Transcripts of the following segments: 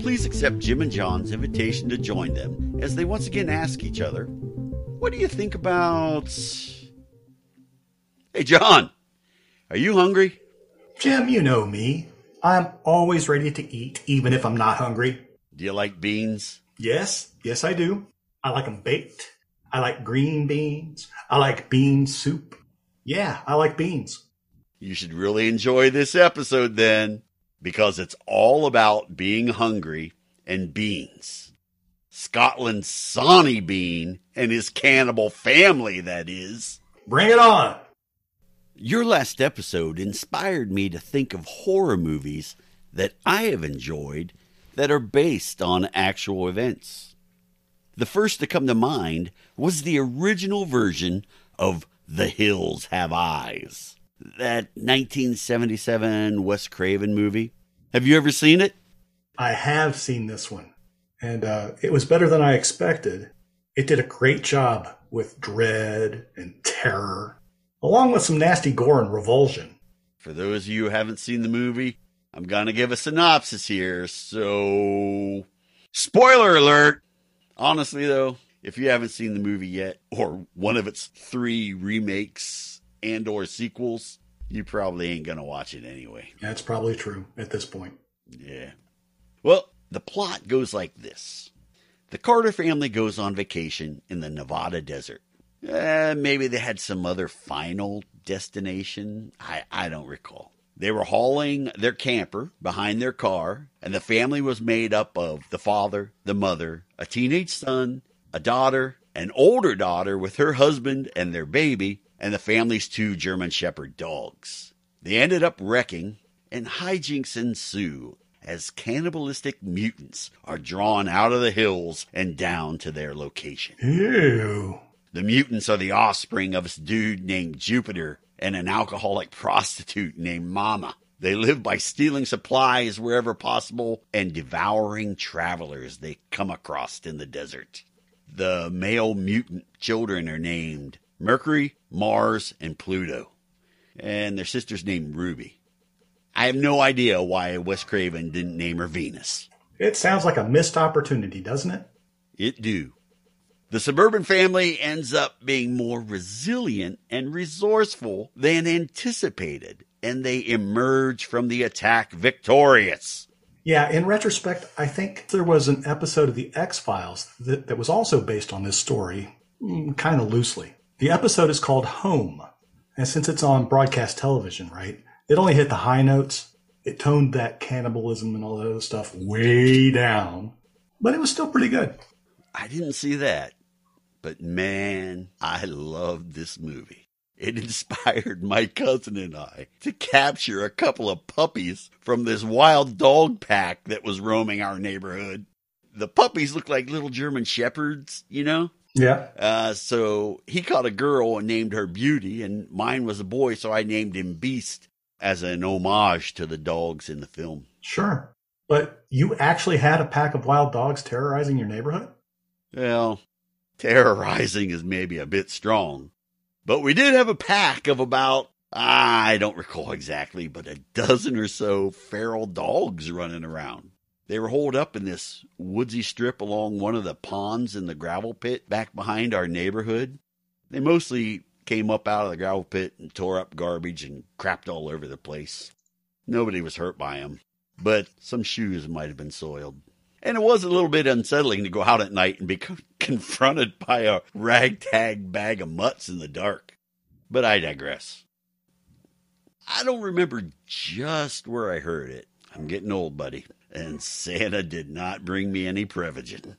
please accept Jim and John's invitation to join them as they once again ask each other, what do you think about... Hey, John, are you hungry? Jim, you know me. I'm always ready to eat, even if I'm not hungry. Do you like beans? Yes, I do. I like them baked. I like green beans. I like bean soup. Yeah, I like beans. You should really enjoy this episode then, because it's all about being hungry and beans. Scotland's Sonny Bean and his cannibal family, that is. Bring it on! Your last episode inspired me to think of horror movies that I have enjoyed that are based on actual events. The first to come to mind was the original version of The Hills Have Eyes, that 1977 Wes Craven movie. Have you ever seen it? I have seen this one, and it was better than I expected. It did a great job with dread and terror, along with some nasty gore and revulsion. For those of you who haven't seen the movie, I'm going to give a synopsis here, so... Spoiler alert! Honestly, though, if you haven't seen the movie yet, or one of its 3 remakes and or sequels, you probably ain't going to watch it anyway. That's probably true at this point. Yeah. Well, the plot goes like this. The Carter family goes on vacation in the Nevada desert. Maybe they had some other final destination. I don't recall. They were hauling their camper behind their car, and the family was made up of the father, the mother, a teenage son, a daughter, an older daughter with her husband and their baby, and the family's 2 German Shepherd dogs. They ended up wrecking, and hijinks ensue as cannibalistic mutants are drawn out of the hills and down to their location. Ew. The mutants are the offspring of a dude named Jupiter and an alcoholic prostitute named Mama. They live by stealing supplies wherever possible and devouring travelers they come across in the desert. The male mutant children are named Mercury, Mars, and Pluto. And their sister's named Ruby. I have no idea why Wes Craven didn't name her Venus. It sounds like a missed opportunity, doesn't it? It do. The suburban family ends up being more resilient and resourceful than anticipated, and they emerge from the attack victorious. Yeah, in retrospect, I think there was an episode of The X-Files that was also based on this story, kind of loosely. The episode is called Home, and since it's on broadcast television, right, it only hit the high notes. It toned that cannibalism and all that other stuff way down, but it was still pretty good. I didn't see that. But man, I loved this movie. It inspired my cousin and I to capture a couple of puppies from this wild dog pack that was roaming our neighborhood. The puppies looked like little German shepherds, you know? Yeah. So he caught a girl and named her Beauty, and mine was a boy, so I named him Beast as an homage to the dogs in the film. Sure. But you actually had a pack of wild dogs terrorizing your neighborhood? Well, terrorizing is maybe a bit strong. But we did have a pack of about, I don't recall exactly, but a dozen or so feral dogs running around. They were holed up in this woodsy strip along one of the ponds in the gravel pit back behind our neighborhood. They mostly came up out of the gravel pit and tore up garbage and crapped all over the place. Nobody was hurt by them, but some shoes might have been soiled. And it was a little bit unsettling to go out at night and be confronted by a ragtag bag of mutts in the dark. But I digress. I don't remember just where I heard it. I'm getting old, buddy. And Santa did not bring me any Prevagen.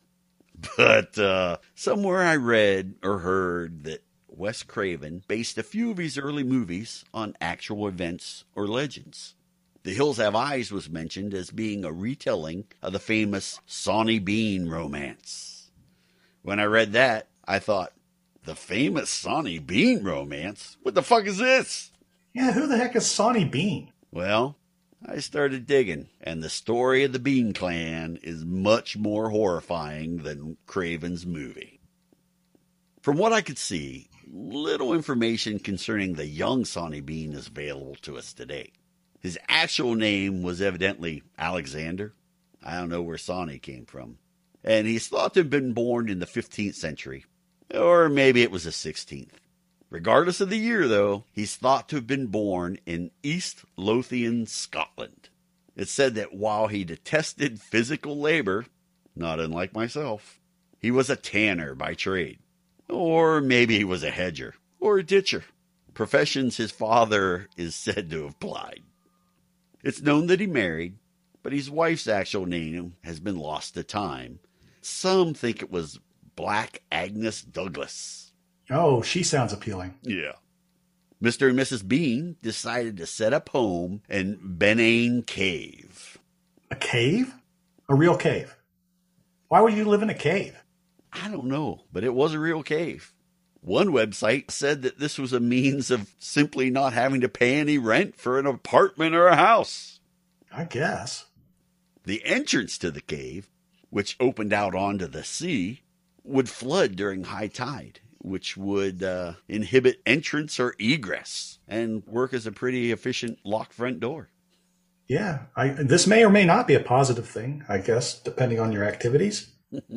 But somewhere I read or heard that Wes Craven based a few of his early movies on actual events or legends. The Hills Have Eyes was mentioned as being a retelling of the famous Sonny Bean romance. When I read that, I thought, the famous Sonny Bean romance? What the fuck is this? Yeah, who the heck is Sonny Bean? Well, I started digging, and the story of the Bean Clan is much more horrifying than Craven's movie. From what I could see, little information concerning the young Sonny Bean is available to us today. His actual name was evidently Alexander. I don't know where Sawney came from. And he's thought to have been born in the 15th century. Or maybe it was the 16th. Regardless of the year, though, he's thought to have been born in East Lothian, Scotland. It's said that while he detested physical labor, not unlike myself, he was a tanner by trade. Or maybe he was a hedger or a ditcher, professions his father is said to have plied. It's known that he married, but his wife's actual name has been lost to time. Some think it was Black Agnes Douglas. Oh, she sounds appealing. Yeah. Mr. and Mrs. Bean decided to set up home in Benane Cave. A cave? A real cave? Why would you live in a cave? I don't know, but it was a real cave. One website said that this was a means of simply not having to pay any rent for an apartment or a house. I guess. The entrance to the cave, which opened out onto the sea, would flood during high tide, which would inhibit entrance or egress and work as a pretty efficient locked front door. Yeah, this may or may not be a positive thing, I guess, depending on your activities.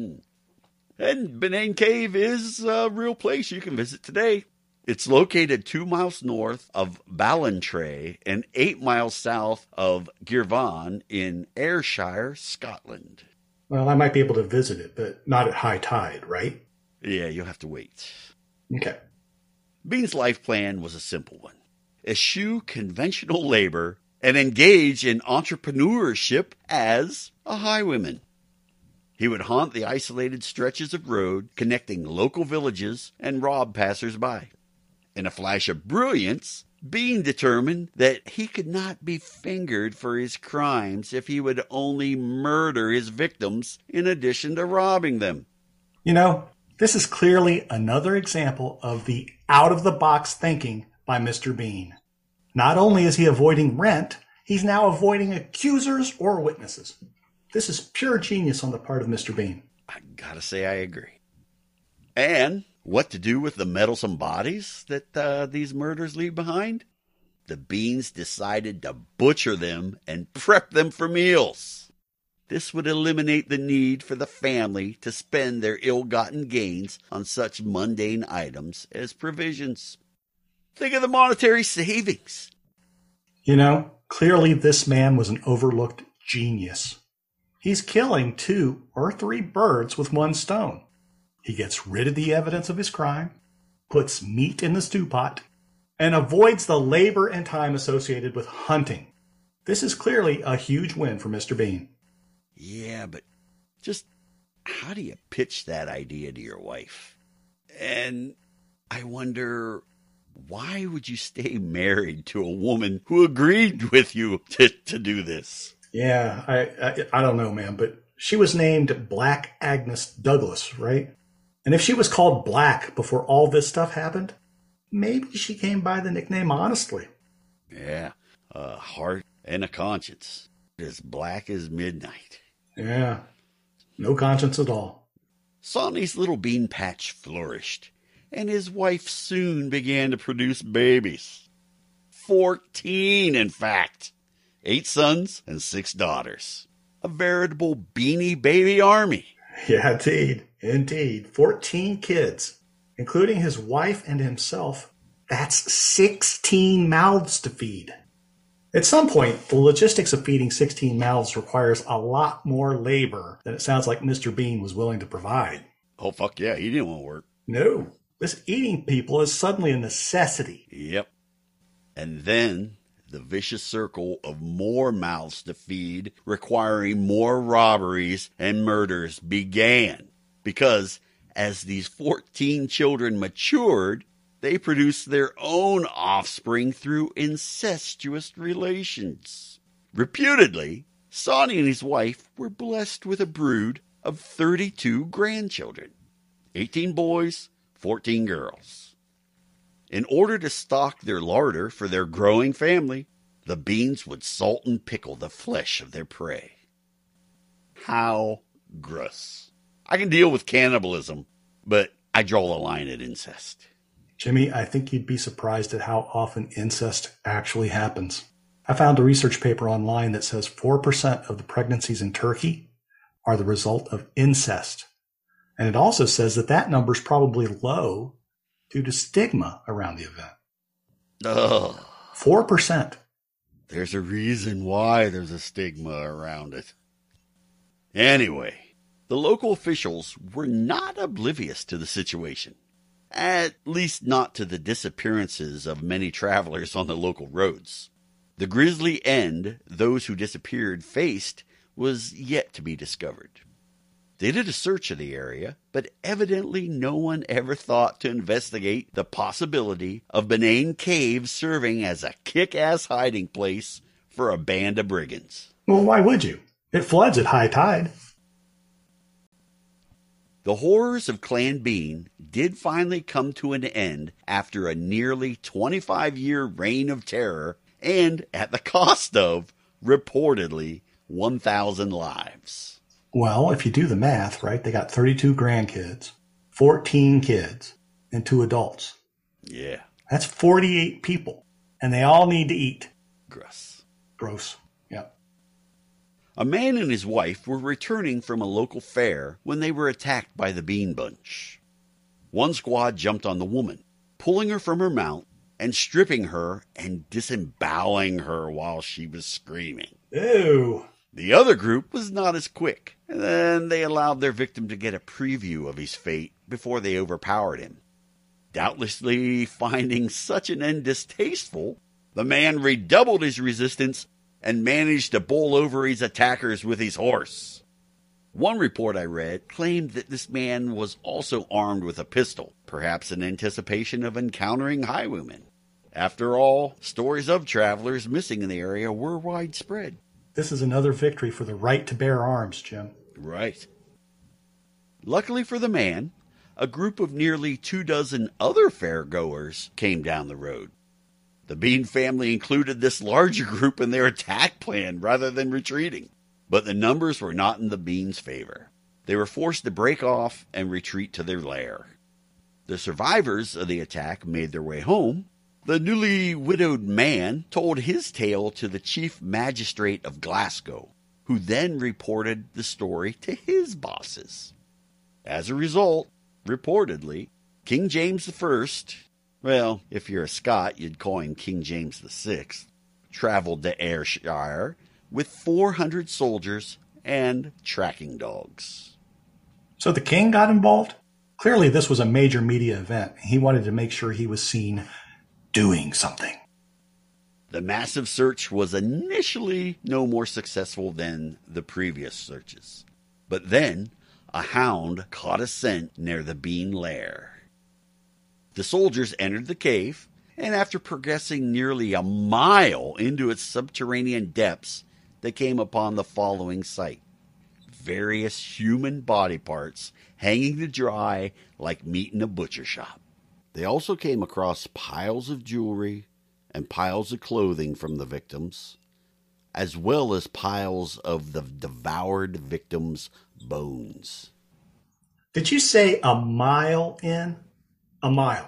And Benane Cave is a real place you can visit today. It's located 2 miles north of Ballantrae and 8 miles south of Girvan in Ayrshire, Scotland. Well, I might be able to visit it, but not at high tide, right? Yeah, you'll have to wait. Okay. Bean's life plan was a simple one. Eschew conventional labor and engage in entrepreneurship as a highwayman. He would haunt the isolated stretches of road connecting local villages and rob passers-by. In a flash of brilliance, Bean determined that he could not be fingered for his crimes if he would only murder his victims in addition to robbing them. You know, this is clearly another example of the out-of-the-box thinking by Mr. Bean. Not only is he avoiding rent, he's now avoiding accusers or witnesses. This is pure genius on the part of Mr. Bean. I gotta say I agree. And what to do with the meddlesome bodies that these murders leave behind? The Beans decided to butcher them and prep them for meals. This would eliminate the need for the family to spend their ill-gotten gains on such mundane items as provisions. Think of the monetary savings. You know, clearly this man was an overlooked genius. He's killing 2 or 3 birds with one stone. He gets rid of the evidence of his crime, puts meat in the stew pot, and avoids the labor and time associated with hunting. This is clearly a huge win for Mr. Bean. Yeah, but just how do you pitch that idea to your wife? And I wonder, why would you stay married to a woman who agreed with you to do this? Yeah, I don't know, man, but she was named Black Agnes Douglas, right? And if she was called Black before all this stuff happened, maybe she came by the nickname honestly. Yeah, a heart and a conscience, as black as midnight. Yeah, no conscience at all. Sawney's little bean patch flourished, and his wife soon began to produce babies. 14, in fact. 8 sons and 6 daughters. A veritable beanie baby army. Yeah, indeed. 14 kids, including his wife and himself. That's 16 mouths to feed. At some point, the logistics of feeding 16 mouths requires a lot more labor than it sounds like Mr. Bean was willing to provide. Oh, fuck yeah, he didn't want to work. No, this eating people is suddenly a necessity. Yep. And then the vicious circle of more mouths to feed, requiring more robberies and murders, began. Because as these 14 children matured, they produced their own offspring through incestuous relations. Reputedly, Sawney and his wife were blessed with a brood of 32 grandchildren, 18 boys, 14 girls. In order to stock their larder for their growing family, the Beans would salt and pickle the flesh of their prey. How gross. I can deal with cannibalism, but I draw the line at incest. Jimmy, I think you'd be surprised at how often incest actually happens. I found a research paper online that says 4% of the pregnancies in Turkey are the result of incest. And it also says that number is probably low due to stigma around the event. Ugh. 4%. There's a reason why there's a stigma around it. Anyway, the local officials were not oblivious to the situation. At least not to the disappearances of many travelers on the local roads. The grisly end those who disappeared faced was yet to be discovered. They did a search of the area, but evidently no one ever thought to investigate the possibility of Benane Cave serving as a kick-ass hiding place for a band of brigands. Well, why would you? It floods at high tide. The horrors of Clan Bean did finally come to an end after a nearly 25-year reign of terror and at the cost of, reportedly, 1,000 lives. Well, if you do the math, right, they got 32 grandkids, 14 kids, and 2 adults. Yeah. That's 48 people, and they all need to eat. Gross. Yeah. A man and his wife were returning from a local fair when they were attacked by the Bean Bunch. One squad jumped on the woman, pulling her from her mount and stripping her and disemboweling her while she was screaming. Ew. The other group was not as quick, and then they allowed their victim to get a preview of his fate before they overpowered him. Doubtlessly finding such an end distasteful, the man redoubled his resistance and managed to bowl over his attackers with his horse. One report I read claimed that this man was also armed with a pistol, perhaps in anticipation of encountering highwaymen. After all, stories of travelers missing in the area were widespread. This is another victory for the right to bear arms, Jim. Right. Luckily for the man, a group of nearly 24 other fairgoers came down the road. The Bean family included this larger group in their attack plan rather than retreating. But the numbers were not in the Beans' favor. They were forced to break off and retreat to their lair. The survivors of the attack made their way home. The newly widowed man told his tale to the chief magistrate of Glasgow, who then reported the story to his bosses. As a result, reportedly, King James I, well, if you're a Scot, you'd call him King James VI, traveled to Ayrshire with 400 soldiers and tracking dogs. So the king got involved? Clearly this was a major media event. He wanted to make sure he was seen doing something. The massive search was initially no more successful than the previous searches. But then a hound caught a scent near the Bean lair. The soldiers entered the cave, and after progressing nearly a mile into its subterranean depths, they came upon the following sight. Various human body parts hanging to dry like meat in a butcher shop. They also came across piles of jewelry and piles of clothing from the victims, as well as piles of the devoured victims' bones. Did you say a mile in? A mile.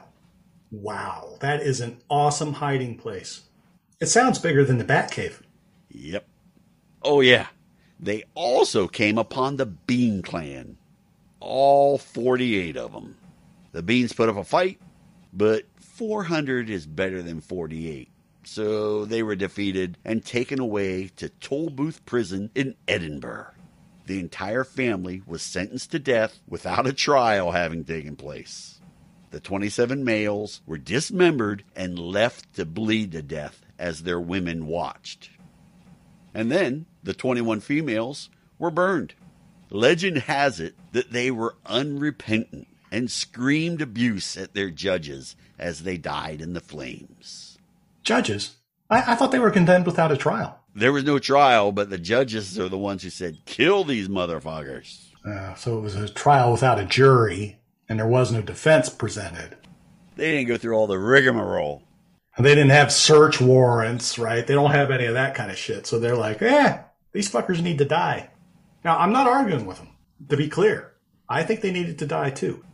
Wow, that is an awesome hiding place. It sounds bigger than the Batcave. Yep. Oh yeah, they also came upon the Bean Clan. All 48 of them. The Beans put up a fight, but 400 is better than 48. So they were defeated and taken away to Tolbooth Prison in Edinburgh. The entire family was sentenced to death without a trial having taken place. The 27 males were dismembered and left to bleed to death as their women watched. And then the 21 females were burned. Legend has it that they were unrepentant and screamed abuse at their judges as they died in the flames. Judges? I thought they were condemned without a trial. There was no trial, but the judges are the ones who said, kill these motherfuckers. So it was a trial without a jury, and there was no defense presented. They didn't go through all the rigmarole. And they didn't have search warrants, right? They don't have any of that kind of shit. So they're like, these fuckers need to die. Now, I'm not arguing with them, to be clear. I think they needed to die too.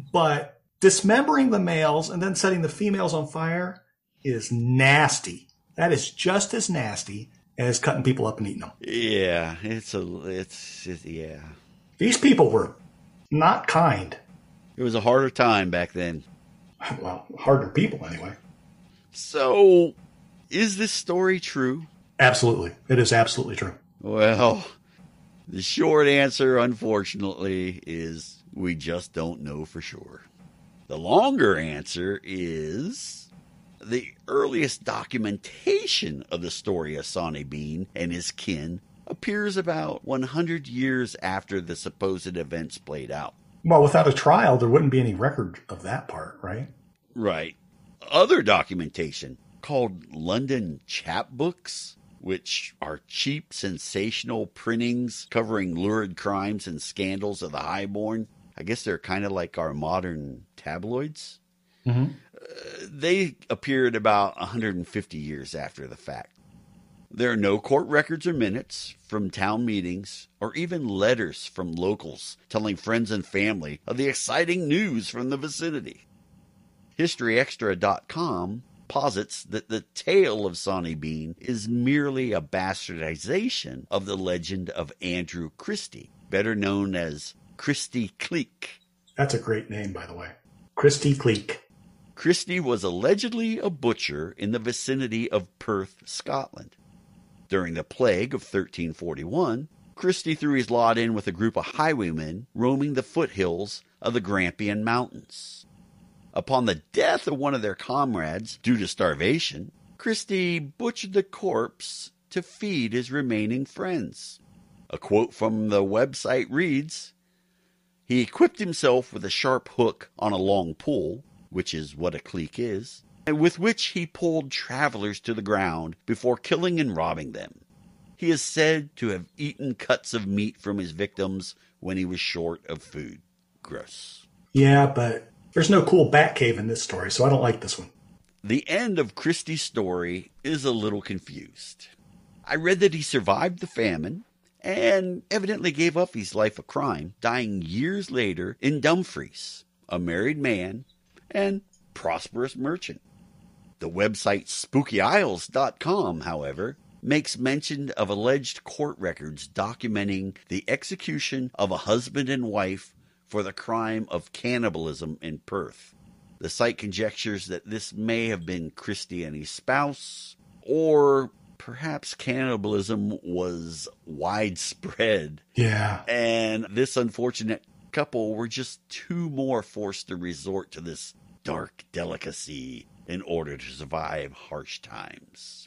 But dismembering the males and then setting the females on fire is nasty. That is just as nasty as cutting people up and eating them. Yeah, yeah. These people were not kind. It was a harder time back then. Well, harder people anyway. So, is this story true? Absolutely. It is absolutely true. Well, the short answer, unfortunately, is we just don't know for sure. The longer answer is the earliest documentation of the story of Sawney Bean and his kin appears about 100 years after the supposed events played out. Well, without a trial, there wouldn't be any record of that part, right? Right. Other documentation, called London chapbooks, which are cheap, sensational printings covering lurid crimes and scandals of the highborn. I guess they're kind of like our modern tabloids. Mm-hmm. They appeared about 150 years after the fact. There are no court records or minutes from town meetings or even letters from locals telling friends and family of the exciting news from the vicinity. HistoryExtra.com posits that the tale of Sawney Bean is merely a bastardization of the legend of Andrew Christie, better known as Christie Cleek. That's a great name, by the way. Christie Cleek. Christie was allegedly a butcher in the vicinity of Perth, Scotland. During the plague of 1341, Christie threw his lot in with a group of highwaymen roaming the foothills of the Grampian Mountains. Upon the death of one of their comrades due to starvation, Christie butchered the corpse to feed his remaining friends. A quote from the website reads, "He equipped himself with a sharp hook on a long pole," which is what a cleek is, with which he pulled travelers to the ground before killing and robbing them. He is said to have eaten cuts of meat from his victims when he was short of food. Gross. Yeah, but there's no cool bat cave in this story, so I don't like this one. The end of Christie's story is a little confused. I read that he survived the famine and evidently gave up his life of crime, dying years later in Dumfries, a married man and prosperous merchant. The website SpookyIsles.com, however, makes mention of alleged court records documenting the execution of a husband and wife for the crime of cannibalism in Perth. The site conjectures that this may have been Christie and his spouse, or perhaps cannibalism was widespread. Yeah. And this unfortunate couple were just two more forced to resort to this dark delicacy in order to survive harsh times.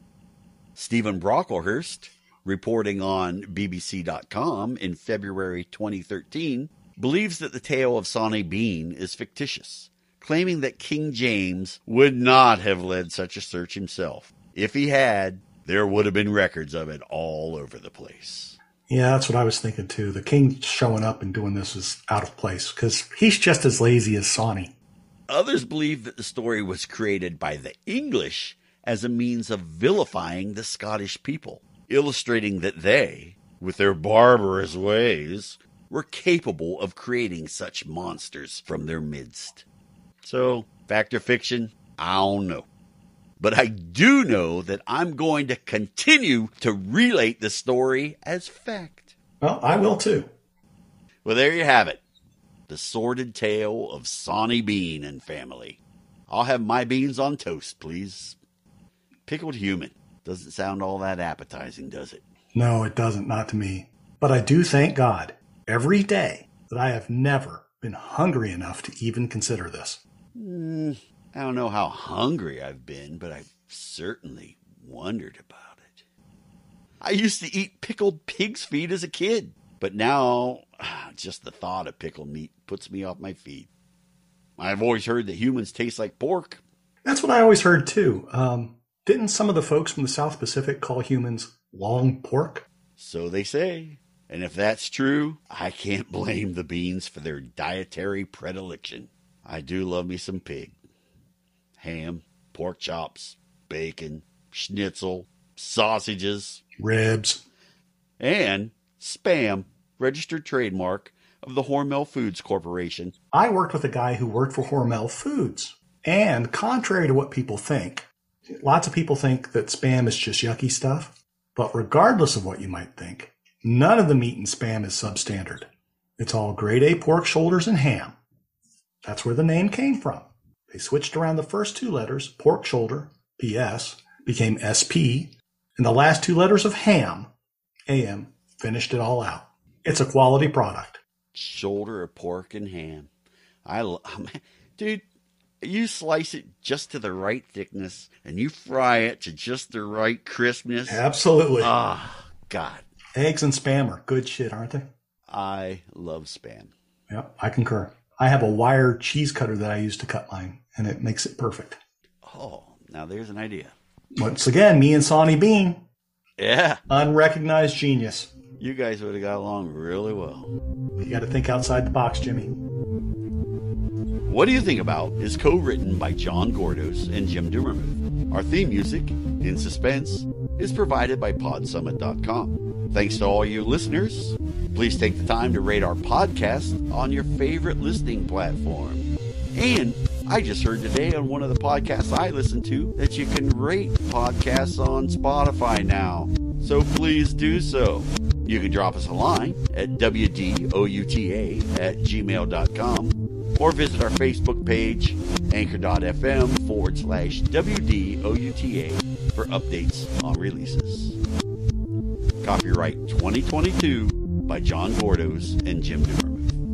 Stephen Brocklehurst, reporting on BBC.com in February 2013, believes that the tale of Sawney Bean is fictitious, claiming that King James would not have led such a search himself. If he had, there would have been records of it all over the place. Yeah, that's what I was thinking too. The king showing up and doing this is out of place because he's just as lazy as Sawney. Others believe that the story was created by the English as a means of vilifying the Scottish people, illustrating that they, with their barbarous ways, were capable of creating such monsters from their midst. So, fact or fiction, I don't know. But I do know that I'm going to continue to relate the story as fact. Well, I will too. Well, there you have it. The sordid tale of Sawney Bean and family. I'll have my beans on toast, please. Pickled human. Doesn't sound all that appetizing, does it? No, it doesn't. Not to me. But I do thank God every day that I have never been hungry enough to even consider this. I don't know how hungry I've been, but I've certainly wondered about it. I used to eat pickled pig's feet as a kid, but now just the thought of pickled meat puts me off my feet. I've always heard that humans taste like pork. That's what I always heard too. Didn't some of the folks from the South Pacific call humans long pork? So they say. And if that's true, I can't blame the beans for their dietary predilection. I do love me some pig. Ham, pork chops, bacon, schnitzel, sausages, ribs, and Spam, registered trademark of the Hormel Foods Corporation. I worked with a guy who worked for Hormel Foods. And contrary to what people think, Lots of people think that Spam is just yucky stuff, but regardless of what you might think, none of the meat in Spam is substandard. It's all grade A pork shoulders and ham. That's where the name came from. They switched around the first two letters, pork shoulder, PS, became SP, and the last two letters of ham, AM, finished it all out. It's a quality product. Shoulder of pork and ham. Dude, you slice it just to the right thickness and you fry it to just the right crispness. Absolutely. Ah, God. Eggs and Spam are good shit, aren't they? I love Spam. Yep, I concur. I have a wire cheese cutter that I use to cut mine, and it makes it perfect. Oh, now there's an idea. Once again, me and Sonny Bean. Yeah. Unrecognized genius. You guys would have got along really well. You got to think outside the box, Jimmy. What Do You Think About is co-written by John Gordos and Jim Dumermuth. Our theme music, In Suspense, is provided by podsummit.com. Thanks to all you listeners. Please take the time to rate our podcast on your favorite listening platform. And I just heard today on one of the podcasts I listen to that you can rate podcasts on Spotify now. So please do so. You can drop us a line at wdouta@gmail.com or visit our Facebook page, anchor.fm/WDOUTA for updates on releases. Copyright 2022 by John Gordos and Jim Dumermuth.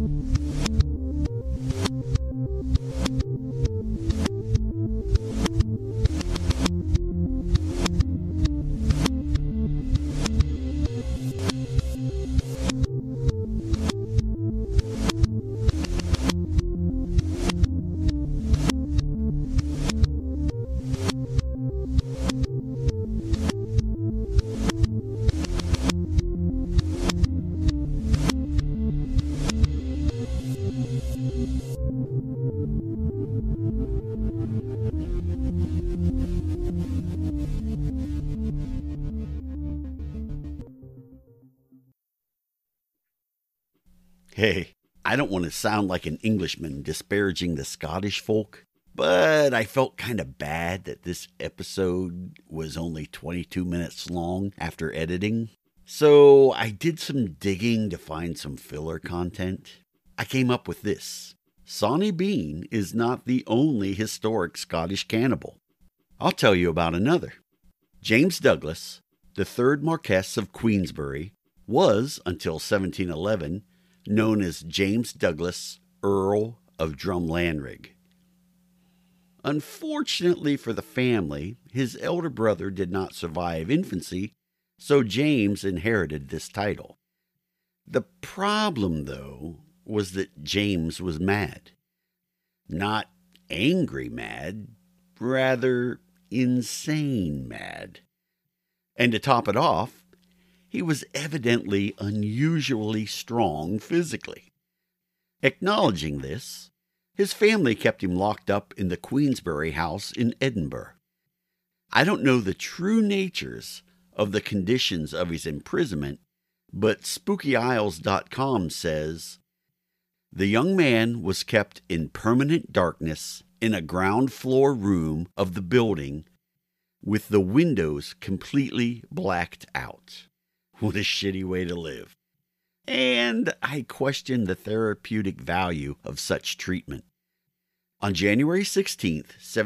Hey, I don't want to sound like an Englishman disparaging the Scottish folk, but I felt kind of bad that this episode was only 22 minutes long after editing. So I did some digging to find some filler content. I came up with this. Sonny Bean is not the only historic Scottish cannibal. I'll tell you about another. James Douglas, the third Marquess of Queensberry, was, until 1711, known as James Douglas, Earl of Drumlanrig. Unfortunately for the family, his elder brother did not survive infancy, so James inherited this title. The problem, though, was that James was mad. Not angry mad, rather insane mad. And to top it off, he was evidently unusually strong physically. Acknowledging this, his family kept him locked up in the Queensberry House in Edinburgh. I don't know the true natures of the conditions of his imprisonment, but SpookyIsles.com says, the young man was kept in permanent darkness in a ground floor room of the building with the windows completely blacked out. What a shitty way to live. And I question the therapeutic value of such treatment. On January 16th,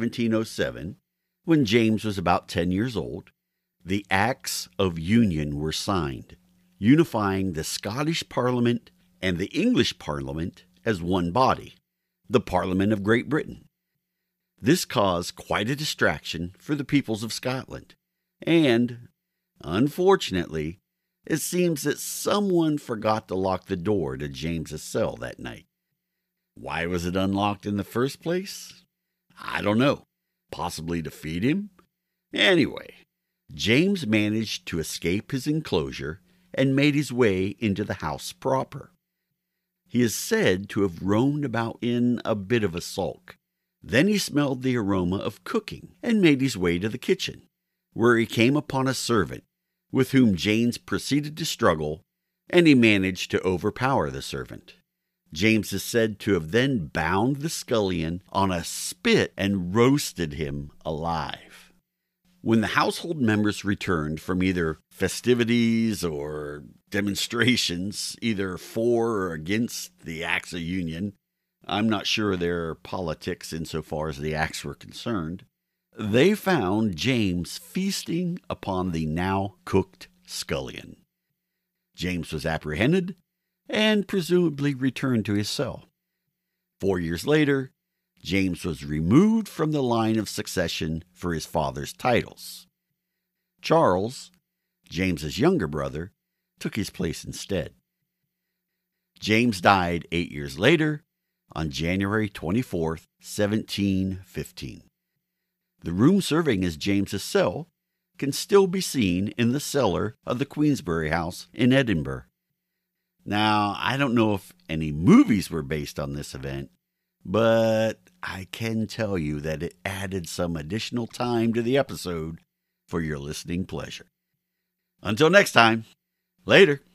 1707, when James was about 10 years old, the Acts of Union were signed, unifying the Scottish Parliament and the English Parliament as one body, the Parliament of Great Britain. This caused quite a distraction for the peoples of Scotland, and, unfortunately, it seems that someone forgot to lock the door to James's cell that night. Why was it unlocked in the first place? I don't know. Possibly to feed him? Anyway, James managed to escape his enclosure and made his way into the house proper. He is said to have roamed about in a bit of a sulk. Then he smelled the aroma of cooking and made his way to the kitchen, where he came upon a servant with whom James proceeded to struggle, and he managed to overpower the servant. James is said to have then bound the scullion on a spit and roasted him alive. When the household members returned from either festivities or demonstrations, either for or against the Acts of Union, I'm not sure their politics insofar as the acts were concerned, they found James feasting upon the now cooked scullion. James was apprehended and presumably returned to his cell. 4 years later, James was removed from the line of succession for his father's titles. Charles, James's younger brother, took his place instead. James died 8 years later on January 24th, 1715. The room serving as James's cell can still be seen in the cellar of the Queensberry House in Edinburgh. Now, I don't know if any movies were based on this event, but I can tell you that it added some additional time to the episode for your listening pleasure. Until next time, later.